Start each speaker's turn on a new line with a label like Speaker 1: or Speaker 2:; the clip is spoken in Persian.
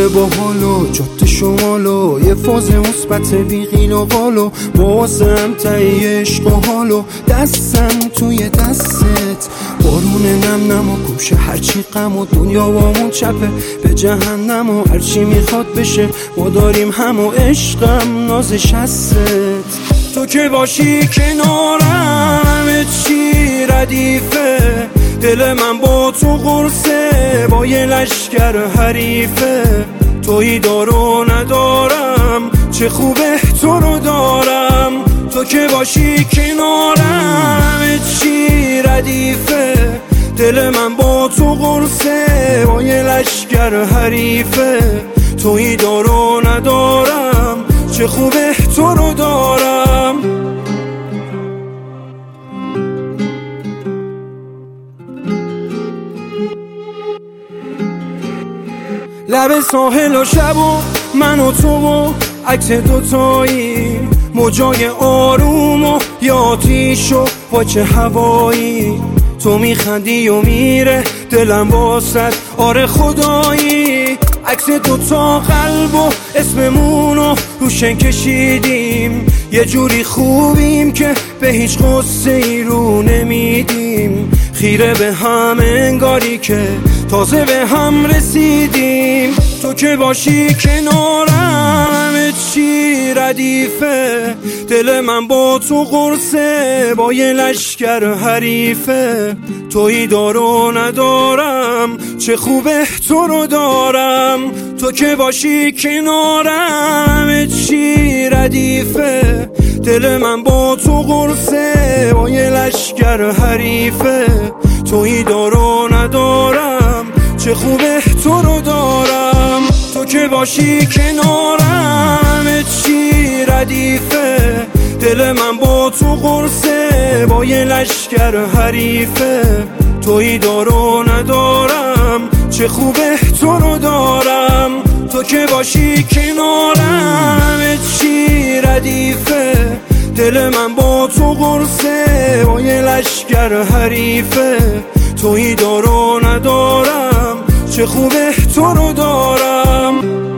Speaker 1: باحالو جاده شمالو یه فاز مثبت بیقین و قالو بازم تایی عشق و حالو دستم توی دستت بارون نم نم و گوشه هرچی غم و دنیا وامون چپه به جهنم و هرچی میخواد بشه ما داریم هم و عشقم نازش هستت تو که باشی کنارم همه چی ردیفه دل من با تو قرصه با یه لشکر حریفه تویی دارو ندارم چه خوبه تو رو دارم تو که باشی کنارم همه چی ردیفه دل من با تو قرصه با یه لشکر حریفه تویی دارو ندارم چه خوبه تو رو دارم لب ساحل و شب و من و تو و عکس دوتایی موجای آروم و یا آتیش و پاچه هوایی تو میخندی و میره دلم واسد آره خدایی عکس دوتا قلب و اسممونو روشن کشیدیم یه جوری خوبیم که به هیچ غصه ای رو نمیدیم خیره به هم انگاری که تازه به هم رسیدیم تو که باشی کنارم همه چی ردیفه دل من با تو قرصه با یه لشکر حریفه تویی دارو ندارم چه خوبه تو رو دارم تو که باشی کنارم همه چی ردیفه دل من با تو قرصه با یه لشکر حریفه تویی دارو ندارم چه خوبه تو رو دارم تو که باشی کنارم همه چی ردیفه دل من با تو قرصه با یه لشکر حریفه تویی دارو ندارم چه خوبه تو رو دارم تو که باشی کنارم همه چی ردیفه دل من با تو قرصه با یه لشکر حریفه تویی دارو ندارم چه خوبه تو رو دارم